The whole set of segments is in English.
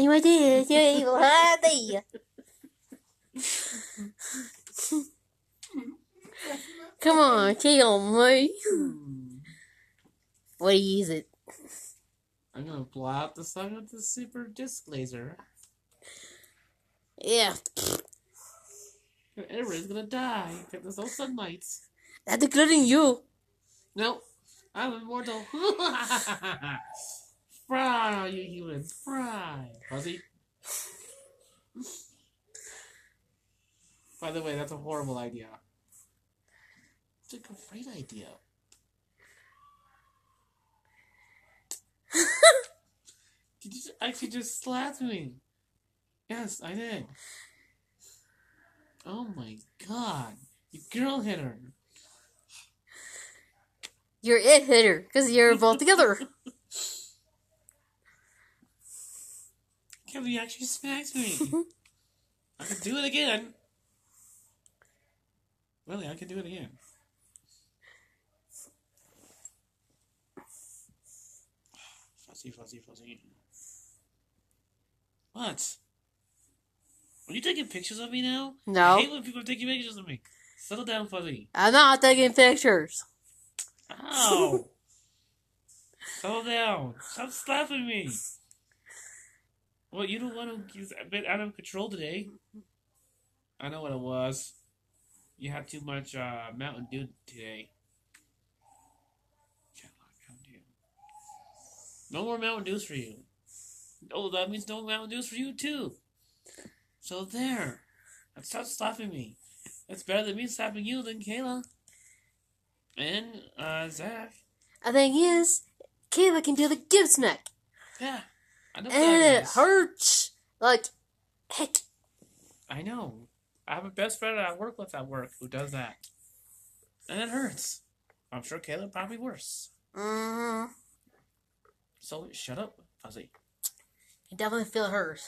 my dear, you are there. Come on, tell me. What is it? I'm gonna blow out the sun with the super disc laser. Yeah. Everybody's gonna die because there's no sunlight. That's including you. No, I'm immortal. Fry, you humans, fry. Fuzzy. By the way, that's a horrible idea. It's a great idea. Did you actually just slap me? Yes, I did. Oh my god. You girl hitter. You're it hitter, because you're both together. Kelly actually smacks me. I can do it again. Really, I can do it again. Fuzzy, fuzzy, fuzzy. What? Are you taking pictures of me now? No. I hate when people are taking pictures of me. Settle down, Fuzzy. I'm not taking pictures. Ow! Settle down. Stop slapping me. Well, you don't want to. You're a bit out of control today. I know what it was. You had too much Mountain Dew today. No more Mountain Dews for you. Oh, that means no Mountain Dews for you too. So there. Stop slapping me. That's better than me slapping you than Kayla. And Zach. The thing is, Kayla can do the give snack. Yeah. I know And that it is. hurts. Like, heck. I know. I have a best friend I work with at work who does that. And it hurts. I'm sure Kayla probably worse. Mm-hmm. So shut up, Fuzzy. I definitely feel it hurts.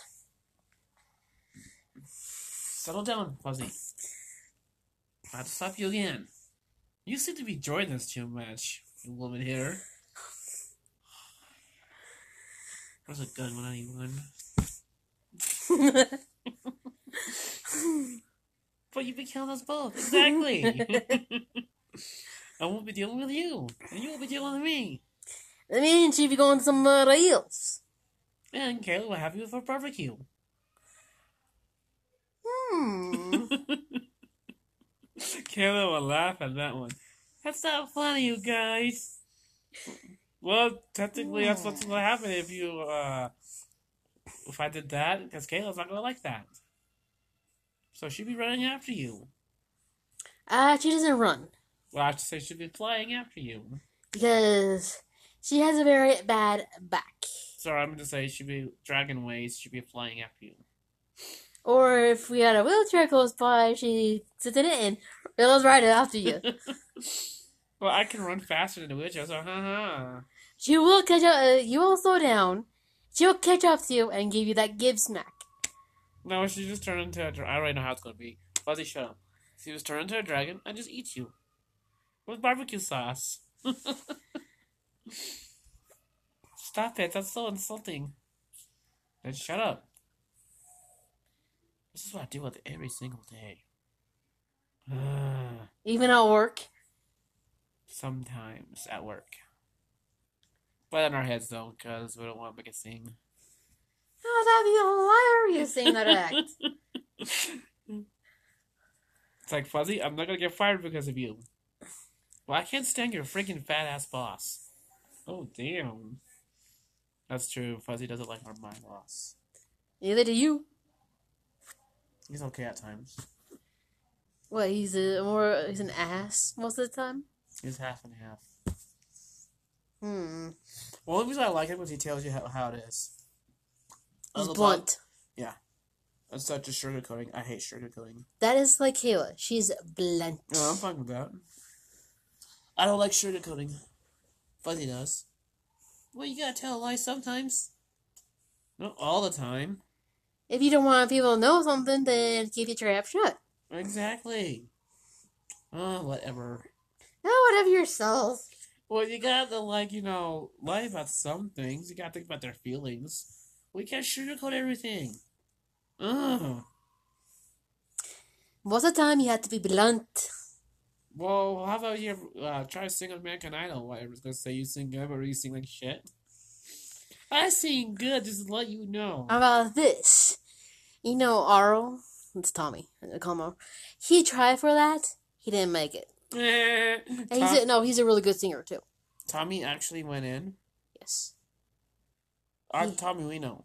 Settle down, Fuzzy. I have to slap you again. You seem to be enjoying this too much, you woman here. There's a gun when I need one. But you've been killing us both. Exactly. I won't be dealing with you. And you won't be dealing with me. That means she'd be going somewhere else. And Kayla will have you for barbecue. Kayla will laugh at that one. That's not funny, you guys. Well, technically, that's what's going to happen if you, if I did that, because Kayla's not going to like that. So she'd be running after you. She doesn't run. Well, I have to say she'd be flying after you. Because she has a very bad back. Sorry, I'm going to say she'd be dragging ways, she'd be flying after you. Or if we had a wheelchair close by, she sits in it and goes right after you. Well, I can run faster than the wheelchair, so ha. She will catch up. You will slow down. She will catch up to you and give you that give smack. No, she just turned into a dragon. I already know how it's going to be. Fuzzy, shut up. She was turned into a dragon and just eats you. With barbecue sauce. Stop it, that's so insulting. Then shut up. This is what I deal with every single day. Even at work. Sometimes at work. But in our heads though, because we don't want to make a scene. Oh, that'd be hilarious seeing that act. It's like, Fuzzy, I'm not going to get fired because of you. Well, I can't stand your freaking fat ass boss. Oh, damn. That's true. Fuzzy doesn't like my boss. Neither do you. He's okay at times. What, he's an ass most of the time? He's half and half. Well, the only reason I like him is he tells you how it is. he's blunt. Yeah. That's such a sugarcoating. I hate sugarcoating. That is like Kayla. She's blunt. No, I'm fine with that. I don't like sugarcoating. Fuzzy does. Well, you gotta tell a lie sometimes. Not all the time. If you don't want people to know something, then keep your trap shut. Exactly. Oh, whatever. No, whatever yourself. Well, you gotta, lie about some things. You gotta think about their feelings. We can't sugarcoat everything. Ugh. Most of the time, you have to be blunt. Well, how about you try to sing on American Idol? What, everyone's gonna say you sing good, but you sing like shit? I sing good, just to let you know. How about this? You know, Arl? It's Tommy. I call him Arl. He tried for that. He didn't make it. And he's a really good singer, too. Tommy actually went in? Yes. Tommy we know.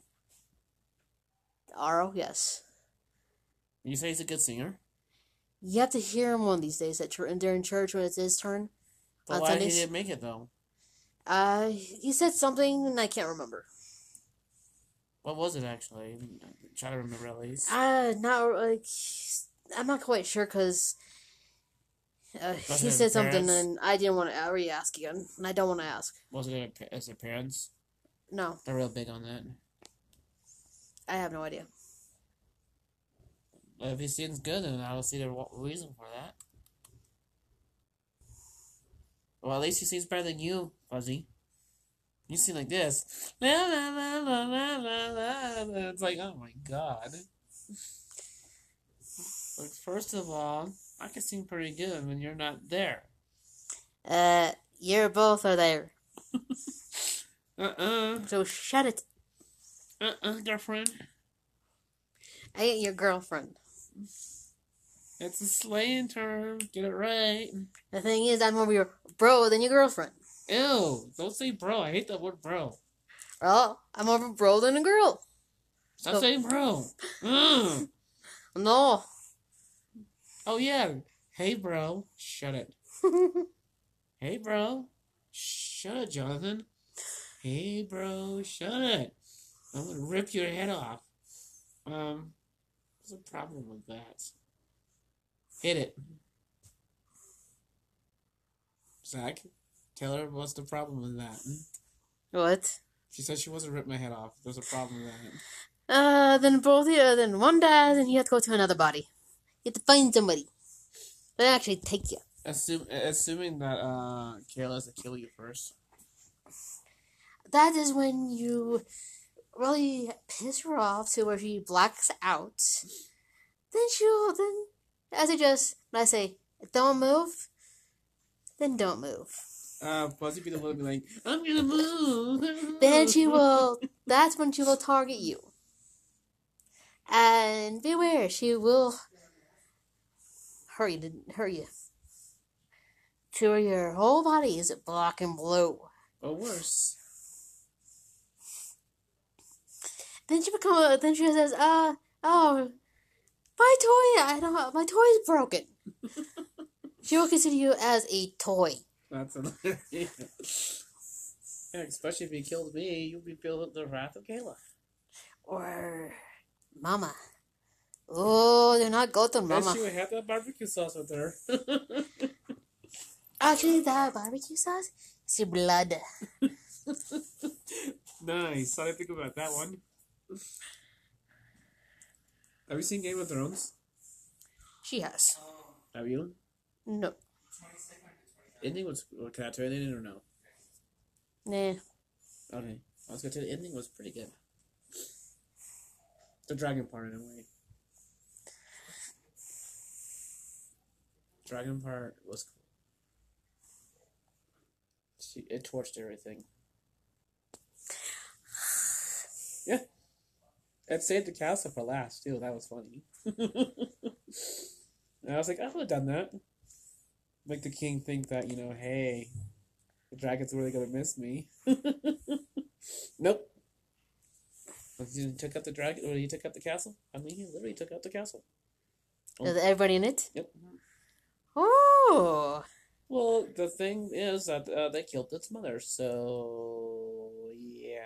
Arl, yes. You say he's a good singer? You have to hear him one of these days during church when it's his turn. But why he didn't make it, though? He said something, and I can't remember. What was it, actually? I'm trying to remember, at least. I'm not quite sure, because he said something, and I didn't want to re-ask again, and I don't want to ask. Was it his parents? No. They're real big on that. I have no idea. If he sings good, then I don't see the reason for that. Well, at least he sings better than you, Fuzzy. You sing like this. La, la, la, la, la, la, la. It's like, oh my god. Like, first of all, I can sing pretty good when you're not there. You both are there. Uh-uh. So shut it. Girlfriend. I ain't your girlfriend. It's a slang term. Get it right. The thing is, I'm more of your bro than your girlfriend. Ew. Don't say bro. I hate that word bro. Well, I'm more of a bro than a girl. Stop saying bro. No. Oh, yeah. Hey, bro. Shut it. Hey, bro. Shut it, Jonathan. Hey, bro. Shut it. I'm going to rip your head off. What's the problem with that? Hit it. Zach, tell her what's the problem with that. What? She said she wasn't rip my head off. There's a problem with that. Then one dies and you have to go to another body. You have to find somebody. They actually take you. Assuming that Kayla has to kill you first. That is when you really piss her off to where she blacks out. Then when I say, don't move, then don't move. Fuzzy be the one to be like, I'm gonna move. That's when she will target you. And beware, she will hurt you. To where your whole body is black and blue. Or worse. Then she says, oh, my toy is broken. She will consider you as a toy. That's hilarious. Yeah, especially if you killed me, you'll be filled with the wrath of Kayla. Or Mama. Oh, do not go to Mama. And she would have that barbecue sauce with her. Actually, that barbecue sauce is your blood. Nice. I didn't think about that one. Have you seen Game of Thrones? She has. Have you? No. Ending was... Can I tell you the ending or no? Nah. Okay. I was going to tell you the ending was pretty good. The dragon part, anyway. Dragon part was cool. It torched everything. Yeah. It saved the castle for last, too. That was funny. And I was like, I would have done that. Make the king think that, hey, the dragon's really going to miss me. Nope. He took out the dragon, or he took out the castle? I mean, he literally took out the castle. Is everybody in it? Yep. Oh. Well, the thing is that they killed its mother, so yeah.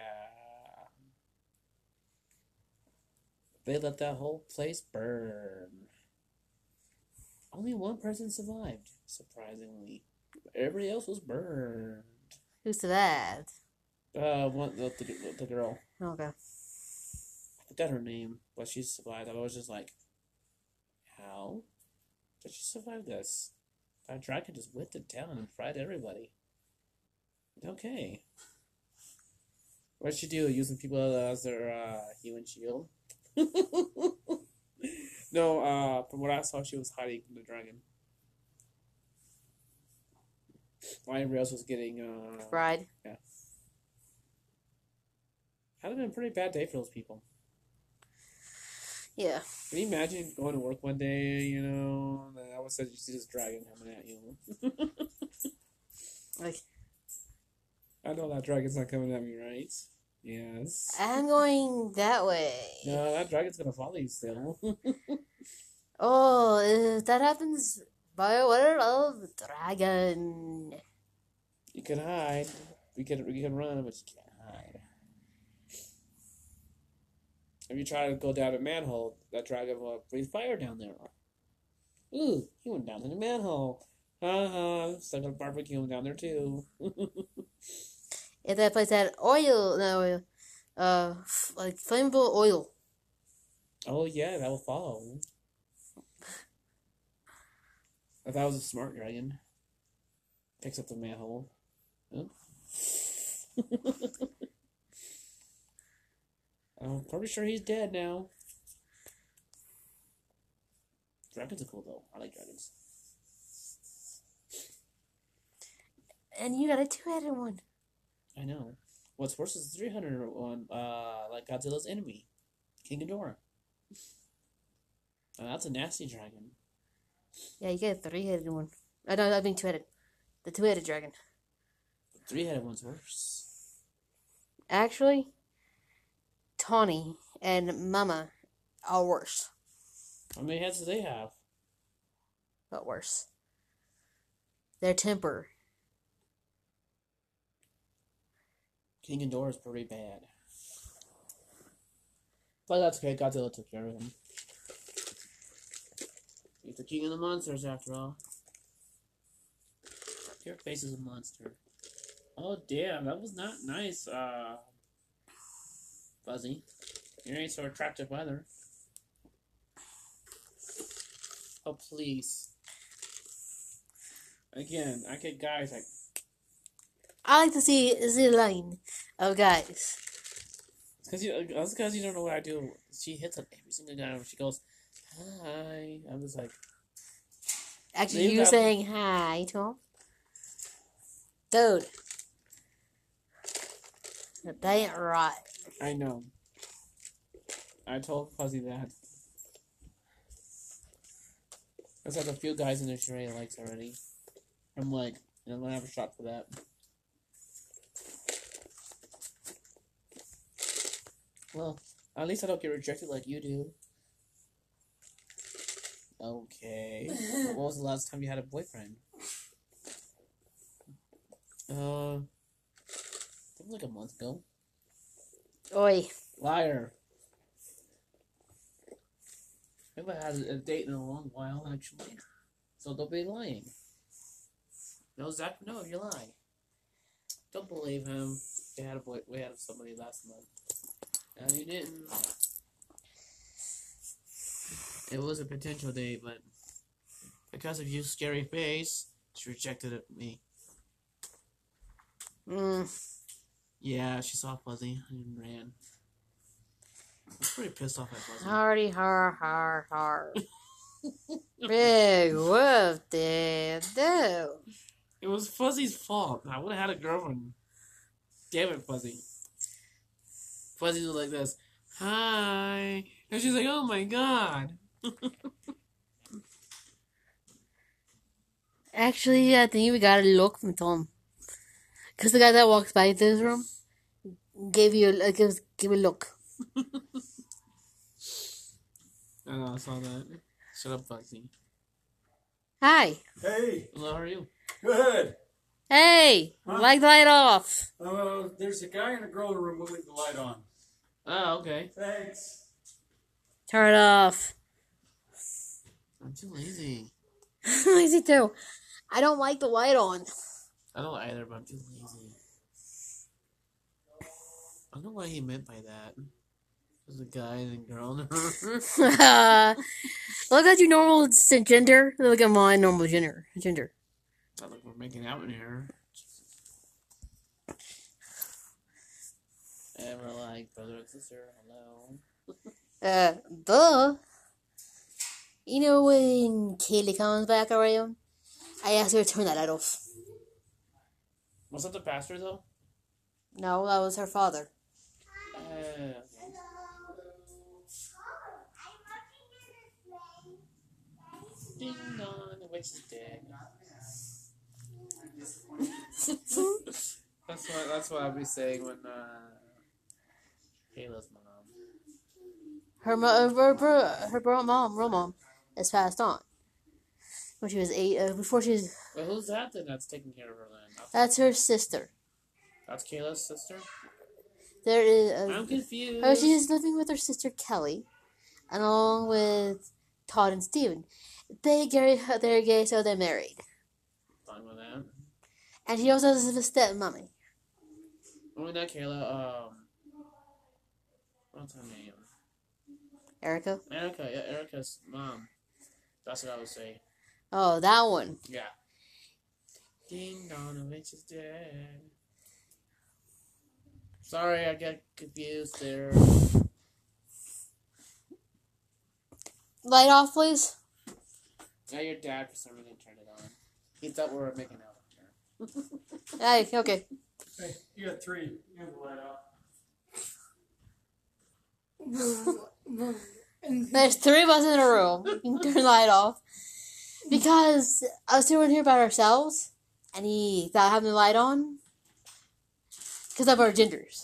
They let that whole place burn. Only one person survived, surprisingly. Everybody else was burned. Who's that? The girl. Okay. I forgot her name, but she survived. I was just like, how did she survive this? That dragon just whipped it down and fried everybody. Okay. What'd she do? Using people as their human shield? No, from what I saw, she was hiding from the dragon. While everybody else was getting Fried. Yeah. Had been a pretty bad day for those people. Yeah. Can you imagine going to work one day, you know, and then all of a sudden you see this dragon coming at you? Like, I know that dragon's not coming at me, right? Yes. I'm going that way. No, that dragon's gonna follow you still. Oh, if that happens by order of dragon. You can hide. You can run, but you can't hide. If you try to go down a manhole, that dragon will breathe fire down there. Ooh, he went down in the manhole. Stuck on barbecue him down there too. If that place had oil, no, like flammable oil. Oh yeah, that will follow. If that was a smart dragon, picks up the manhole. Huh? I'm pretty sure he's dead now. Dragons are cool though. I like dragons. And you got a 2-headed one. I know. What's worse is the 300 one, like Godzilla's enemy, King Ghidorah. That's a nasty dragon. Yeah, you got a 3-headed one. I mean 2-headed. The 2-headed dragon. The 3-headed one's worse. Actually, Tawny and Mama are worse. How many heads do they have? But worse. Their temper. King Ghidorah is pretty bad. But that's okay, Godzilla took care of him. He's the king of the monsters after all. Your face is a monster. Oh damn, that was not nice, Fuzzy. You ain't so attractive either. Oh please. Again, I get guys like I like to see the line of guys. That's because you don't know what I do. She hits up every single guy when she goes, hi. I'm just like... Actually, you saying hi to him? Dude. That ain't right. I know. I told Fuzzy that. There's like a few guys in there she already likes already. I'm like, I'm gonna have a shot for that. Well, at least I don't get rejected like you do. Okay. When was the last time you had a boyfriend? It was like a month ago. Oi. Liar. I haven't had a date in a long while, actually. So don't be lying. No, Zach, no, you lie. Don't believe him. We had somebody last month. No, you didn't. It was a potential date, but because of you, scary face, she rejected me. Yeah, she saw Fuzzy and ran. I was pretty pissed off at Fuzzy. Hardy har. Big whoop did do. It was Fuzzy's fault. I would have had a girlfriend. Damn it, Fuzzy. Fuzzy was like this. Hi. And she's like, oh my god. Actually, I think we got a look from Tom. Because the guy that walks by this room gave you give a look. I know, I saw that. Shut up, Fuzzy. Hi. Hey, Hello, how are you? good. Hey, Huh? light the light off. There's a guy and a girl in the room. We'll leave the light on. Oh, okay. Thanks. Turn it off. I'm too lazy. Lazy too. I don't like the light on. I don't either, but I'm too lazy. I don't know what he meant by that. There's a guy and a girl in the room. Look at your normal gender. Look at my normal gender. Not like we're making out in here. And we're like, brother and sister, hello. Duh. You know when Kaylee comes back around, I asked her to turn that light off. Was that the pastor, though? No, that was her father. Ding dong, the witch is dead. That's what I'll be saying when Kayla's mom. Her real mom, is passed on. When she was 8, before she was... Well, who's that then that's taking care of her then? That's her sister. That's Kayla's sister? There is... I'm confused. Oh, she is living with her sister Kelly, and along with Todd and Steven. They're gay, so they're married. Fine with that. And she also has a stepmommy. Only not Kayla, what's her name? Erica? Erica, yeah, Erica's mom. That's what I would say. Oh, that one. Yeah. Ding dong, the witch is dead. Sorry, I got confused there. Light off, please. Now your dad for some reason turned it on. He thought we were making out here. Hey, okay. Hey, you got 3. You have the light off. There's 3 of us in a room. You can turn the light off. Because us 2 were in here by ourselves, and he thought having the light on. Because of our genders.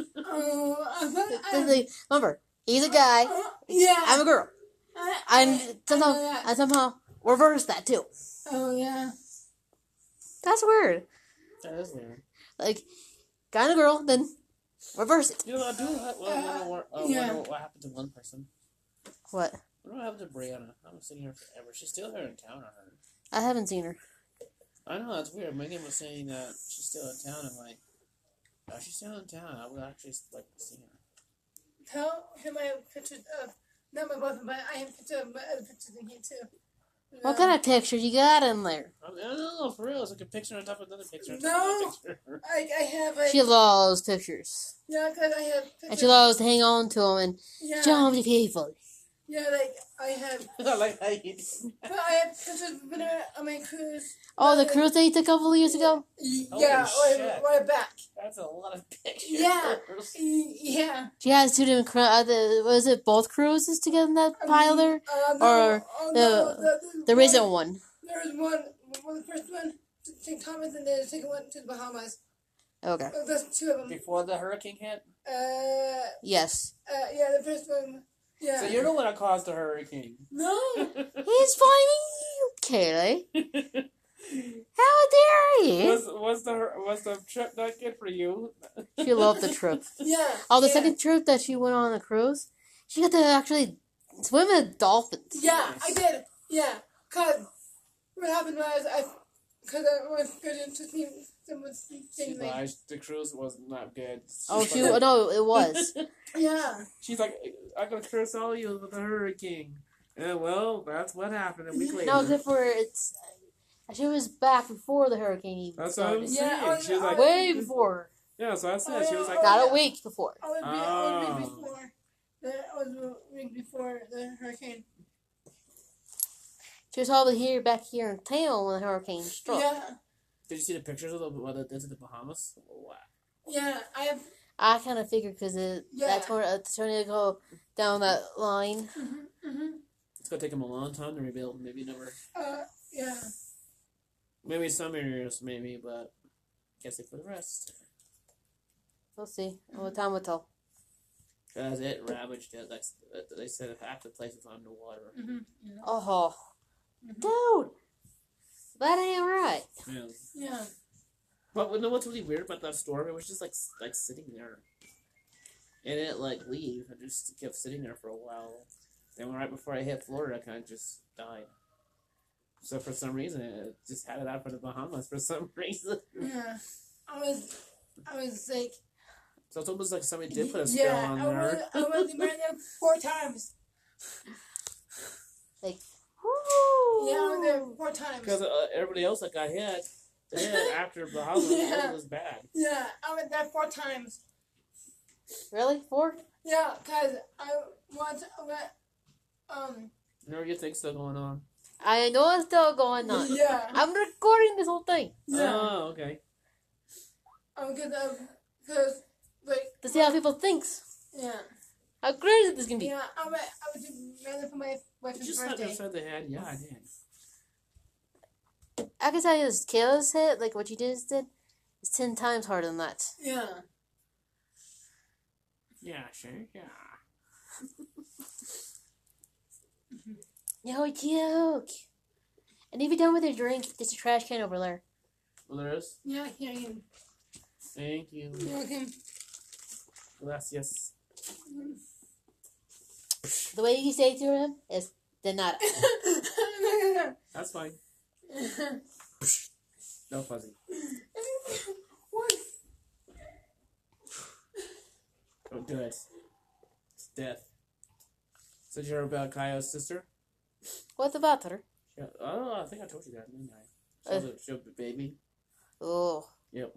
Remember, he's a guy. Yeah. I'm a girl. And somehow reverse that too. Oh, yeah. That's weird. That is weird. Like, guy and a girl, then reverse it. You know, I do wonder what happened to one person. What? What happened to Brianna? I haven't seen her forever. She's still here in town, I heard. I haven't seen her. I know, that's weird. Megan was saying that she's still in town. I'm like, oh, she's still in town. I would actually like to see her. Tell him I have pictures of, not my boyfriend, but I have pictures of my other pictures in here too. What kind of picture you got in there? I don't know, for real. It's like a picture on top of another picture. On top No. of another picture. I have like, She loves pictures. yeah, because I have pictures. And she loves to hang on to them and Yeah. jump to people. Yeah, like, I have, I like how you do but I have pictures when on my cruise. Oh, the cruise they took a couple of years ago? Yeah, shit. right back. That's a lot of pictures. Yeah. Yeah. She has 2 different was it both cruises together in that pile there? Or the recent one? There was one, the first one to St. Thomas, and then the second one to the Bahamas. Okay. There's 2 of them. Before the hurricane hit? Yes. Yeah, the first one. Yeah. So you're the one that caused the hurricane. No. He's blaming you, Kaylee. How dare you? Was the trip not good for you? She loved the trip. Yeah. Oh, the yeah. second trip that she went on a cruise, she got to actually swim with dolphins. Yeah, I did. Yeah, cause what happened was I was going to see someone's She thing. Like, lied. The cruise was not good. Oh, no, it was. yeah. She's like, I'm gonna curse all you with a hurricane. And well, that's what happened a week later. No, except for she was back before the hurricane even That's what I'm started. saying. Yeah, She was like, Way before. yeah, so I said she was like, Not a week before. I was Oh. a week before. I was a week before the hurricane. She was probably back here in town when the hurricane struck. Yeah. did you see the pictures of what it did to the Bahamas? Wow. Yeah, I have. I kind of figured because Yeah. that tornado go down that line. It's gonna take them a long time to rebuild. Maybe never. Yeah. Maybe some areas, maybe, but guess it for the rest. We'll see. What time will tell. Cause it ravaged it. Like they said, half the place was underwater. Oh, dude, that ain't right. Yeah. Yeah. But you know what's really weird about that storm? It was just like sitting there, and it didn't like leave. It just kept sitting there for a while. Then right before I hit Florida, I kind of just died. So for some reason, it just had it out for the Bahamas for some reason. Yeah. I was like. So it's almost like somebody did put a spell on there. I was married there 4 times. Like, Yeah, I was there 4 times. Because everybody else that got hit after Bahamas, Yeah. it was bad. Yeah, I went there 4 times. Really? 4? Yeah, cause I went, There you think still going on. I know it's still going on. yeah, I'm recording this whole thing yeah, Oh, okay. cause like to see how people thinks. yeah, How crazy this can be. yeah, I would do rather for my You wife's just like birthday. said they had. Yeah, I did. I can tell you this. Kayla's hit, like what you just did, is 10 times harder than that. Yeah, Yeah, sure. Yeah. Yo, cute. And if you're done with your drink, there's a trash can over there. Well, there is. yeah, yeah, yeah. Thank you. Okay. Gracias. The way you say to him is de nada. That's fine. No fuzzy. What? Don't do it. It's death. So you're about Kaio's sister? What about her? Yeah. Oh, I think I told you that, didn't I? She was a baby. Oh. Yep.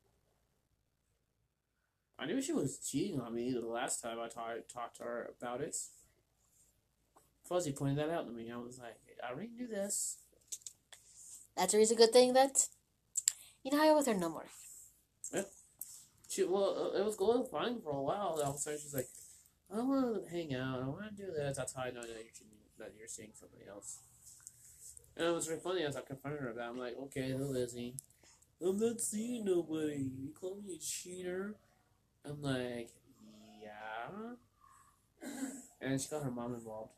I knew she was cheating on me the last time I talked to her about it. Fuzzy pointed that out to me. I was like, I already knew this. That's always a good thing that you know, I with her no more. It was going fine for a while. All of a sudden, she's like, I want to hang out. I want to do this. That's how I know that you're seeing somebody else. And it was really funny as I confronted her about it. I'm like, okay, who is he? I'm not seeing nobody. You call me a cheater? I'm like, yeah. And she got her mom involved.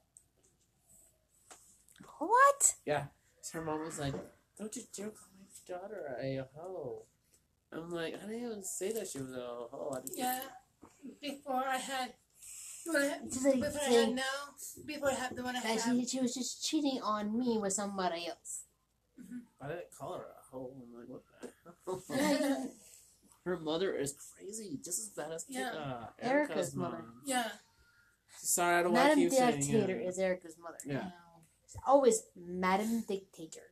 What? Yeah. So her mom was like, don't you dare call my daughter a hoe. I'm like, I didn't even say that she was a hoe. Yeah, before I had, before I Say- had now, before I had the one I That had. she was just cheating on me with somebody else. I didn't call her a hoe. I'm like, what the hell? Her mother is crazy, just as bad as Yeah. Erica's mother. Yeah. Sorry, I don't want to Madam keep saying Dictator it. is Erica's mother. Yeah. She's always Madam Dictator.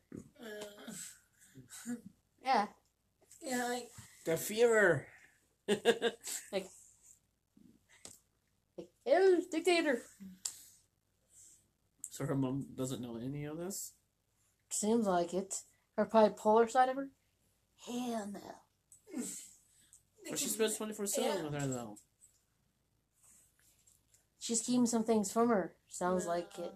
Yeah. Yeah, like, The fever. Like, hey, Dictator. So her mom doesn't know any of this? Seems like it. Her probably polar side of her? Hell no. But she spends 24/7 Yeah. with her, though. She's keeping some things from her. Sounds like it.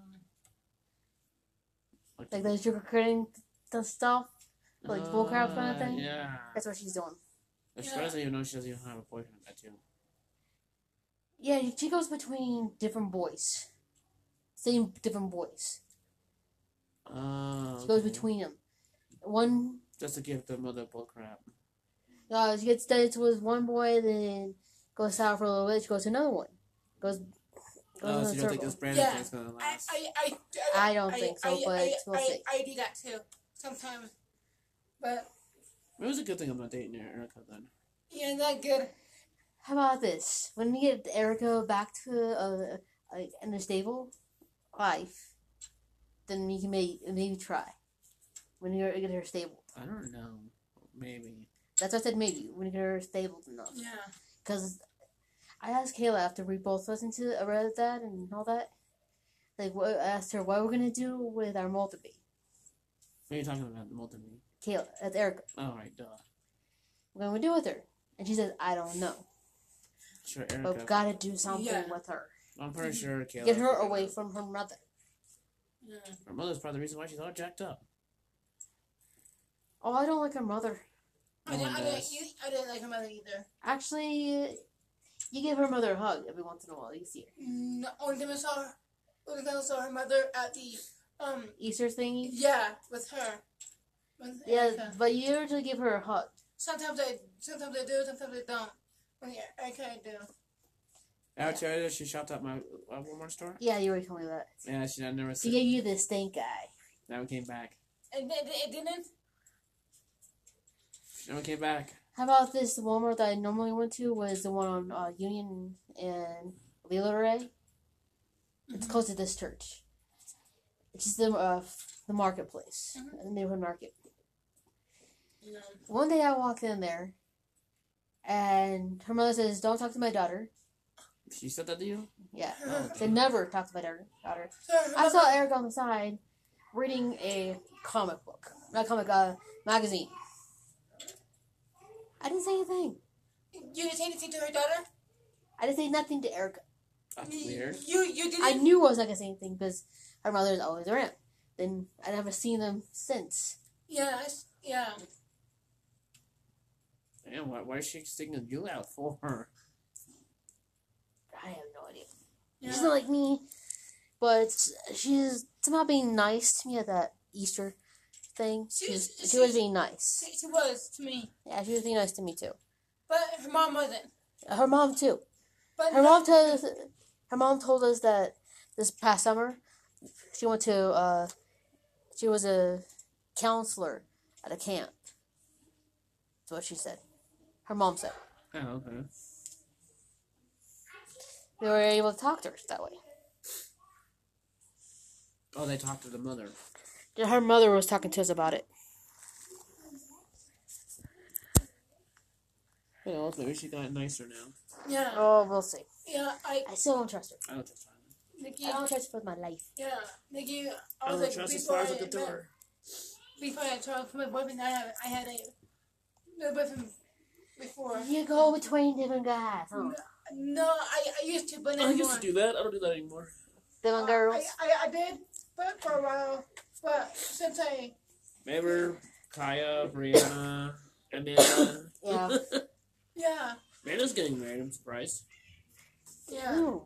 Like those sugar-coating stuff. Like bullcrap kind of thing. Yeah. That's what she's doing. She Yeah. doesn't even know she doesn't even have a boyfriend at that, too. Yeah, she goes between different boys. Same different boys. She goes Okay. between them. One, Just to give the mother bullcrap. she gets dates with one boy, then goes out for a little bit. She goes to another one. Goes Oh, in so a you don't think circle. this Brandon Yeah. thing's gonna I, last? I don't think so, but we'll see. I do that too, sometimes. But, It was a good thing I'm not dating Erica then. yeah, not good. How about this? When we get Erica back to in a stable life, then we can maybe try. When you get her stable. I don't know. Maybe. That's what I said maybe. When you get her stable enough. Yeah. Because I asked Kayla after we both listened to read that and all that. Like, I asked her what we're going to do with our multi-bee. What are you talking about? Multiple. Kayla, that's Erica. Oh, right, duh. What are we going to do with her? And she says, I don't know. Sure, But we've Erica. got to do something Yeah. with her. I'm pretty sure Kayla. Get her away from her mother. Yeah. Her mother's probably the reason why she's all jacked up. Oh, I don't like her mother. I No one didn't does. like her mother either. Actually, you give her mother a hug every once in a while. You see her. No, only time I saw her, her mother at the, Easter thingy. yeah, with her. With Yeah, Erica. but you usually give her a hug. Sometimes I do, sometimes I don't. When Erica, I do. I tell you, she shopped at my Walmart store. Yeah, you already told me that. Yeah, she never She said. gave you the stink eye. Never came back. It didn't? She never came back. How about this Walmart that I normally went to was the one on Union and Leroy. It's close to this church. It's just the marketplace, the neighborhood market. No. One day I walked in there, And her mother says, "Don't talk to my daughter." She said that to you? Yeah. Oh, Said never talk to my daughter. So her I saw mother- Eric on the side reading a comic book. Not comic, magazine. I didn't say anything. You didn't say anything to her daughter? I didn't say nothing to Erica. That's weird. You didn't? I knew I was not going to say anything because her mother is always around. Then I never seen them since. Yeah. Damn, why is she singing you out for her? I have no idea. Yeah. She's not like me, but she's somehow being nice to me at that Easter thing. She was being nice. She was to me. Yeah, she was being nice to me too. But her mom wasn't. Her mom too. But Her mom told us that this past summer she went to she was a counselor at a camp. That's what she said. Her mom said. Oh, okay. They were able to talk to her that way. Oh, they talked to the mother. Her mother was talking to us about it. Who knows? Maybe she got nicer now. Yeah. Oh, we'll see. Yeah. I still don't trust her. I don't trust her. Nikki. I don't trust her with my life. Yeah. Nikki. I I was don't like, trust as before far as I at the met- door. Before I talked to my boyfriend, I had a boyfriend before. You go between different guys, huh? No, I used to, but not I anymore. used to do that. I don't do that anymore. Different girls. I did, but for a while. But since I Remember Kaya, Brianna, Amanda? Yeah. yeah Amanda's getting married. I'm surprised. yeah Ooh.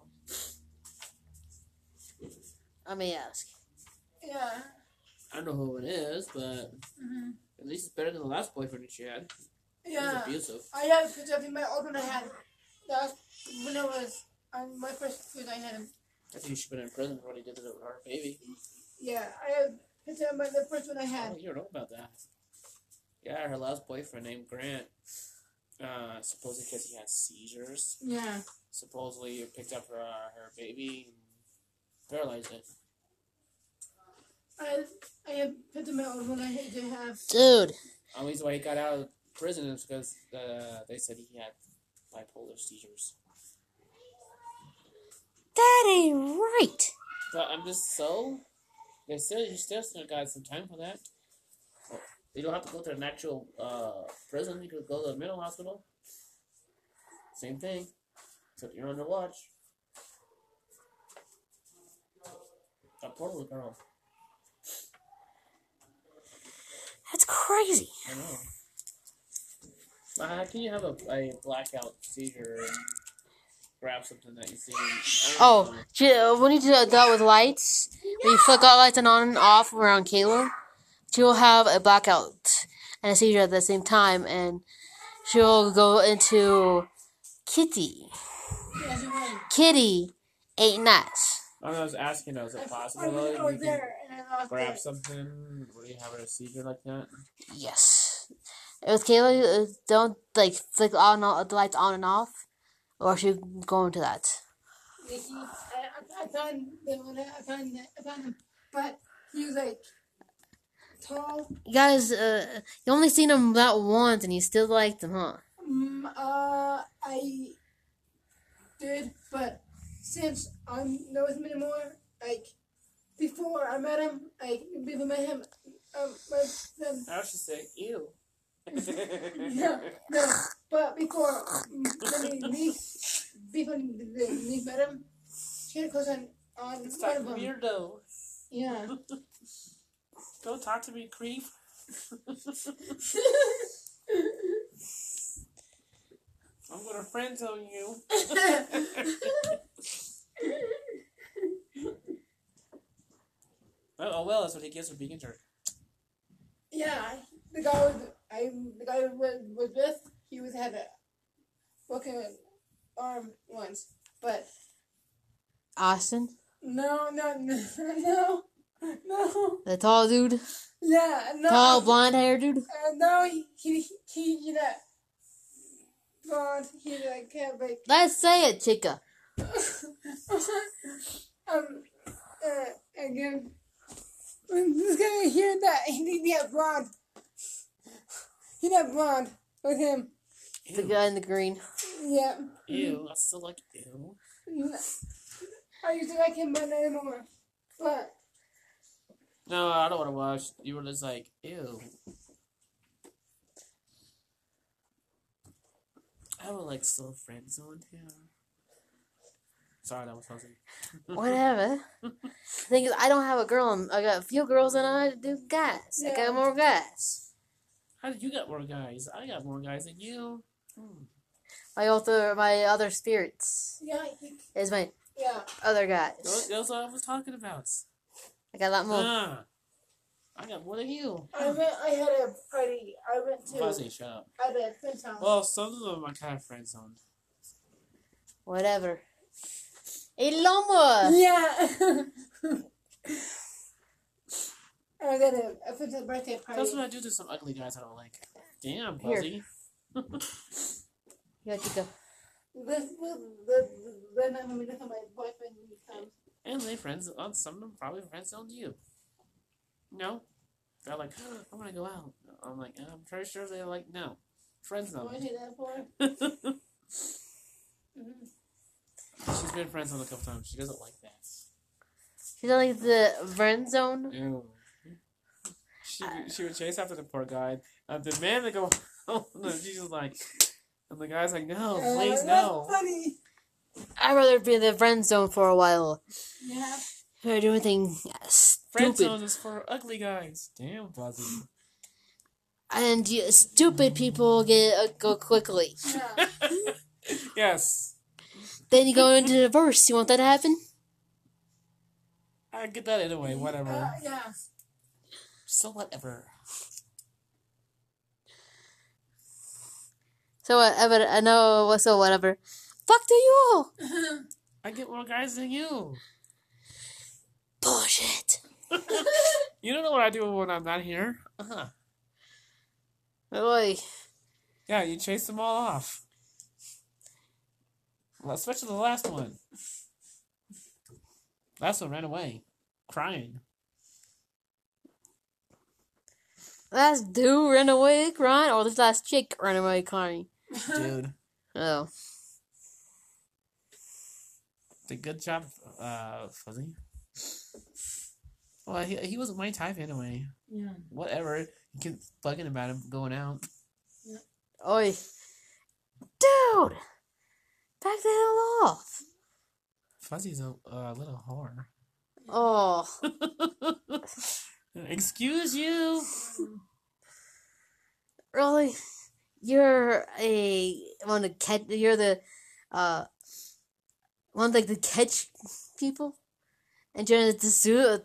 I may ask. yeah. I don't know who it is, but Mm-hmm. at least it's better than the last boyfriend that she had. He was Yeah, abusive. I have a picture of him. My old one I had. That was when I was on my first food. I had him. I think he should have been in prison for what he did to her baby. Yeah, I have a picture of the first one I Oh, had. you don't know about that. Yeah, her last boyfriend named Grant, supposedly because he had seizures, Yeah. supposedly picked up her baby and paralyzed it. I have a picture of my old one I did have. Dude. Only reason why he got out of prison is because they said he had bipolar seizures. That ain't right. But I'm just so. They still, you still got some time for that. You don't have to go to an actual prison. You could go to a mental hospital. Same thing. Except you're under watch. A poor little girl. That's crazy. I know. But how can you have a blackout seizure and grab something that you see? Oh, when you dealt with lights, when you flick out lights and on and off around Kayla, she will have a blackout and a seizure at the same time, and she'll go into Kitty. Yeah, you won. Kitty ain't nice. I was asking, is it possible I that was you can there and I lost grab it. something when you have a seizure like that? Yes. With Kayla, don't flick on the lights on and off, or she'll go into that. Nikki, I found him, but he was like tall. You guys, you only seen him that once, and you still liked him, huh? I did, but since I'm not with him anymore, like before I met him, before I met him, I should say, ew. no, but before we met him, she had a crush on It's one that of them. weirdo. Yeah. Don't talk to me, creep. I'm gonna friend zone you. Oh well, that's what he gets for being a jerk. Yeah, the guy was with. He had a broken arm once, but Austin, no. the tall dude, Yeah, no. tall blonde hair dude. No, he blonde. He like can't like Let's say it, chica. again. This guy here that he had blonde. He had blonde with him. The guy in the green. Yeah. Ew, I still like ew. I used to like him, but not anymore. But No, I don't want to watch. You were just like, ew. I would like still friend zone him. Sorry, that was fuzzy. Whatever. The thing is, I don't have a girl. I got a few girls and I do guys. I Yeah. got more guys. How did you get more guys? I got more guys than you. My other spirits yeah, is my yeah. other guys. That's what I was talking about. I got a lot more. I got more than you. I had a party. I went to Fuzzy, shut up. at a friend's house. Well, some of them are kind of friend zone. Whatever. A llama. Yeah. I got a friend's birthday party. That's what I do to some ugly guys I don't like. Damn, Here. Fuzzy. Here you go. Then I'm gonna with my boyfriend when he comes. And they friends on some of them probably friends on you. No? They're like, I want to go out. I'm like, I'm pretty sure they're like, no. Friends What zone. is that for? She's been friends on a couple times. She doesn't like that. She's on like the friend zone. Ew. She would chase after the poor guy. The man would go home. And she's just like, and the guy's like, no, please, no. That's funny. I'd rather be in the friend zone for a while. Yeah. Or do anything Friend stupid. zone is for ugly guys. Damn, Fuzzy. And stupid people go quickly. Yeah. Yes. Then you go into the verse. You want that to happen? I get that anyway, whatever. Yeah. So whatever. So whatever. I know. So whatever. Fuck to you all. I get more guys than you. Bullshit. You don't know what I do when I'm not here? Uh-huh. Boy. Yeah, you chase them all off. Well, especially the last one. Last one ran away. Crying. Last dude ran away crying, or this last chick ran away crying? Dude. Oh. Did good job, Fuzzy. Well, he wasn't my type anyway. Yeah. Whatever. You keep bugging about him going out. Oi. Dude! Back the hell off. Fuzzy's a little whore. Oh. Excuse you? Really? You're one of the one like the catch people? And you're the zoo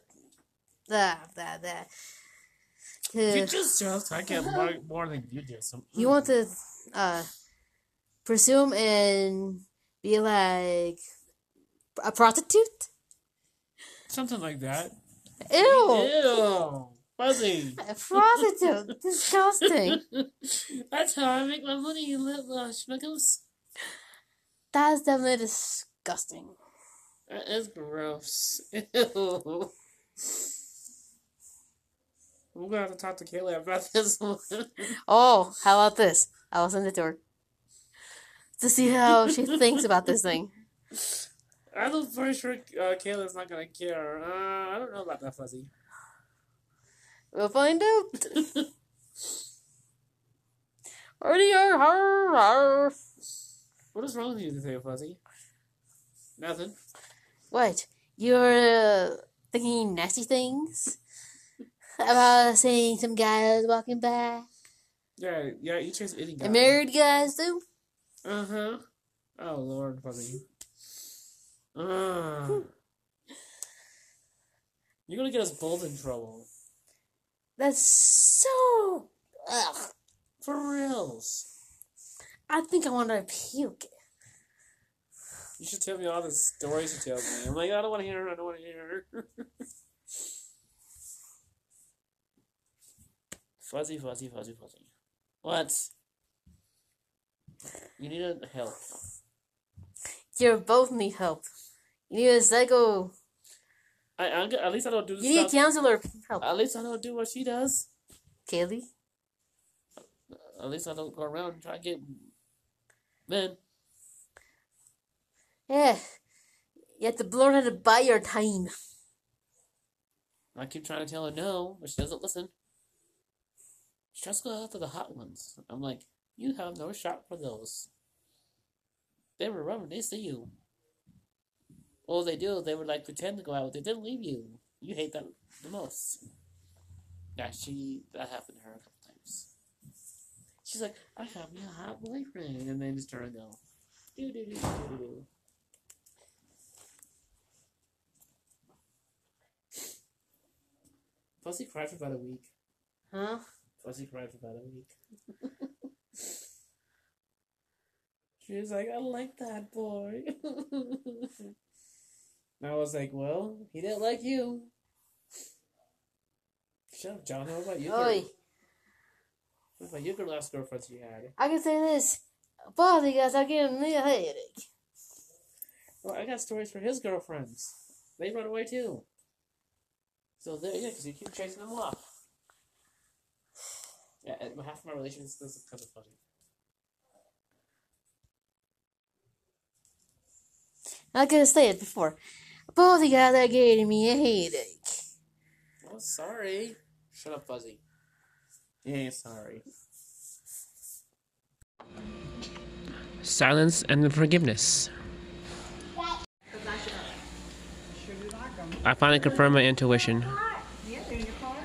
You just I get more than you do. So, you want to presume and be like a prostitute? something like that. Ew! Ew. Fuzzy. A prostitute! Disgusting! That's how I make my money, you little schmuckles. That's definitely disgusting. That is gross. Ew. We're gonna have to talk to Kayla about this one. Oh, how about this? I'll send it to her. To see how she thinks about this thing. I'm pretty sure Kayla's not gonna care. I don't know about that, Fuzzy. We'll find out. What is wrong with you today, Fuzzy? Nothing. What? You're thinking nasty things? About seeing some guys walking by? Yeah, you chase any guy. And married guys too? Uh-huh. Oh, Lord, Fuzzy. You're gonna get us both in trouble. That's so... Ugh. For reals. I think I want to puke. You should tell me all the stories you tell me. I'm like, I don't want to hear her. I don't want to hear her. Fuzzy, Fuzzy, Fuzzy, Fuzzy. What? You need help. You both need help. You need a psycho... At least I don't do You need a stuff. counselor help. At least I don't do what she does. Kaylee? At least I don't go around and try to get Then, Yeah. You have to learn how to buy your time. I keep trying to tell her no, but she doesn't listen. She tries to go after the hot ones. I'm like, you have no shot for those. They were running, they see you. All they do, they would like pretend to go out, they didn't leave you. You hate that the most. Yeah, that happened to her a couple times. She's like, I have a hot boyfriend, and then just turn and go, do do do do do do. Fuzzy cried for about a week. Huh? Fuzzy cried for about a week. She was like, I like that boy. And I was like, well, he didn't like you. Shut up, John. What about you? Oi. What about your last girlfriends you had? I can say this. Both of you guys are giving me a headache. Well, I got stories for his girlfriends. They run away too. So there, yeah, because you keep chasing them off. Yeah, half of my relationships is because of Fuzzy. I could have said it before. Both of you guys are giving me a headache. Oh, sorry. Shut up, Fuzzy. Yeah, sorry. Silence and forgiveness. I finally confirmed my intuition.